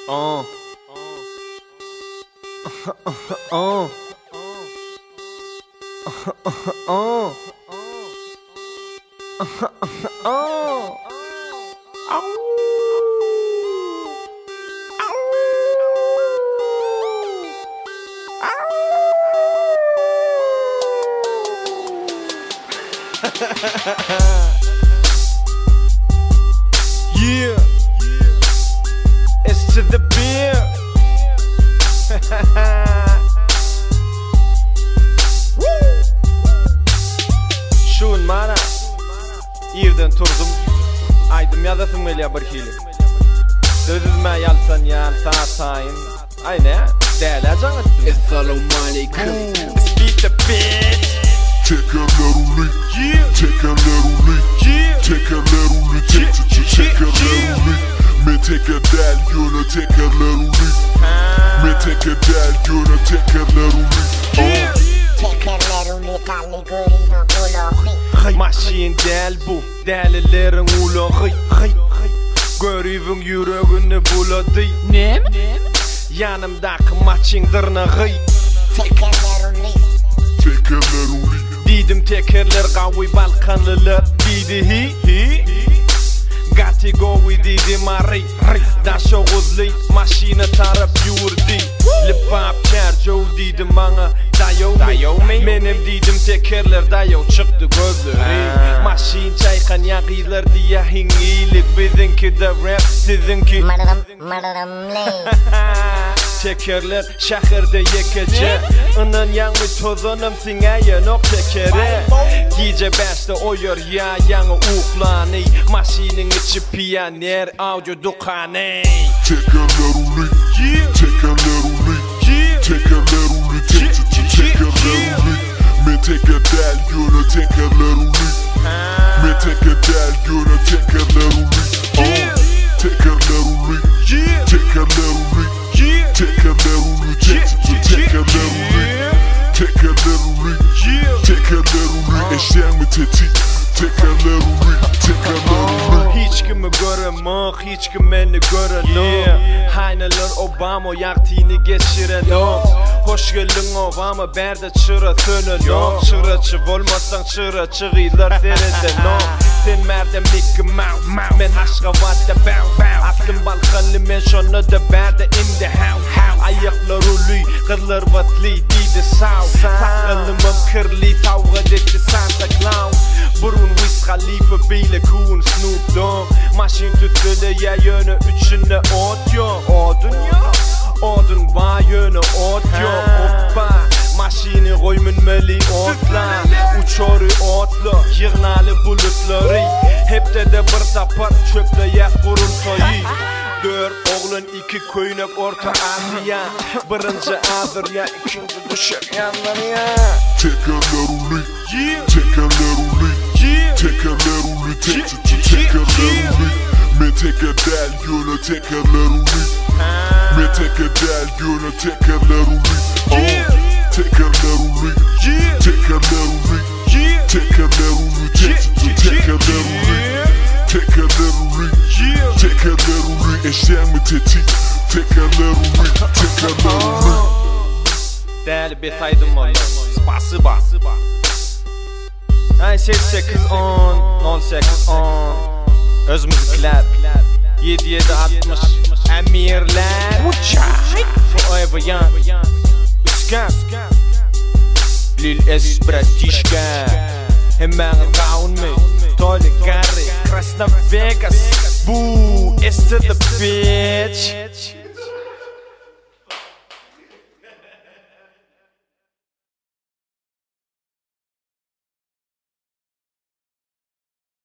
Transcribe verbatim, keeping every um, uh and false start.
Oh. Oh. Oh. Oh. Yeah, it's to the beer. Şun mana yerden turdum, aydım ya da tümeliye bir hili. Dözüzme yalsan yal saatayın. Ay ne? Değerler can ettim. Assalamu alaikum. Beat the bitch. Tekerler uli, Yeah. tekerler uli, Yeah. tekerler uli, tek tek tekerler uli. Me teker del yöne tekerler uli, me teker del yöne tekerler uli. Yeah. Tekerler uli kalli görüyor bulağı. Maşin del bu, delilerin ulağı. Görüvün yüreğini buladı. Nem? Yanımdaki maçın dırnağı. Tekerler uli. Tekerler uli, Didim tekerler qavi balkanlılar. Didi hi hi Gati govi didi mari Daşo guzli maşina taraf yurdi Lipap çerço didim bana Dayo mi Menem didim tekerler dayo çıktı gözleri Maşin çaykan yağiler diye hingilik Bizimki de rap sizinki Mırdım mırdım ley. Tekerler şehirde yekece Inan yanı tozunum sineye nok tekere Gece beşte oyur ya yanı uklani Maşinin içi piyaner audio dukani tekerler uli, tekerler uli, tekerler uli, tek tek tekerler uli. Me teker del yöne tekerler uli, me teker del yöne tekerler uli. Tekerler uli, tekerler uli, tekerler uli, tek tek tekerler uli. Tekerler uli, tekerler uli, eşeğin mi tetik? Tekerler uli, tekerler uli. Hiç kimi göremem, hiç kim beni göremem Hayneler Obama yaktığını geçirelim Hoş geldin Obama, berde çıra sönelim Çıracı olmazsan çıra çıgıylar seyredelim Sen merde Mickey Mouse, men Aşkavat'ta bounce Aslım Balkanlı, men şonu da berde in the house Ayaklar ulu, kızlar vatlı, didi sav Takılımım kırlı, tavga etti Santa Claus Burun Wiz Khalifa bile kuğun Snoop Dogg Maşin tütüle ya yönü üçüne ot yok Odun yok Odun ba yönü ot yok Hoppa Maşini koymunmeli otla Uçoru otlu Yığnalı bulutları Hep de de bir tapar çöple yak kurultayı Dört oğlun iki köynek Orta Asya Birinci Azırya ikinci düşük yanlarya Tekerler uli, tekerler uli, tekerler uli, tek tek tekerler uli. Me teker del yöne tekerler uli, me teker del yöne tekerler uli. Tekerler uli, tekerler uli, tekerler uli, tek tek tekerler uli. Tekerler uli, tekerler uli, eşeğin mi tetik? Tekerler uli, tekerler uli. Değerli betaydım valla Spasiba Ay sekiz on nol sekiz on Öz müzikler yedi yedi altmış Emirler Forever young Üskan Lil es bratişka Hemen raun mi Toli Gary Krasna Vegas Bu is to the bitch